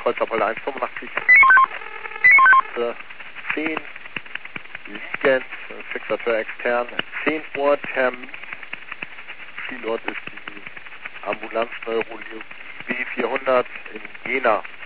Kreuzerpolder 185. 10 Liegens, Fixateur extern, 10 Uhr Termin. Zielort ist die Ambulanzneurologie B400 in Jena.